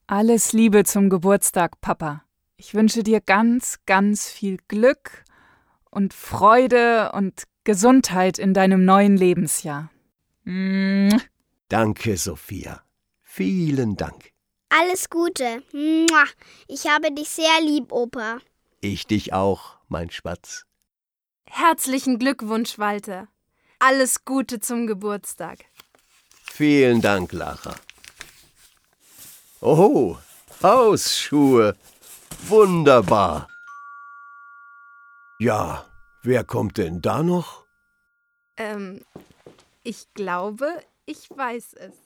Alles Liebe zum Geburtstag, Papa. Ich wünsche dir ganz, ganz viel Glück und Freude und Gesundheit in deinem neuen Lebensjahr. Danke, Sophia. Vielen Dank. Alles Gute. Mua. Ich habe dich sehr lieb, Opa. Ich dich auch, mein Spatz. Herzlichen Glückwunsch, Walter. Alles Gute zum Geburtstag. Vielen Dank, Lara. Oh, Hausschuhe. Wunderbar. Ja, wer kommt denn da noch? Ich glaube, ich weiß es.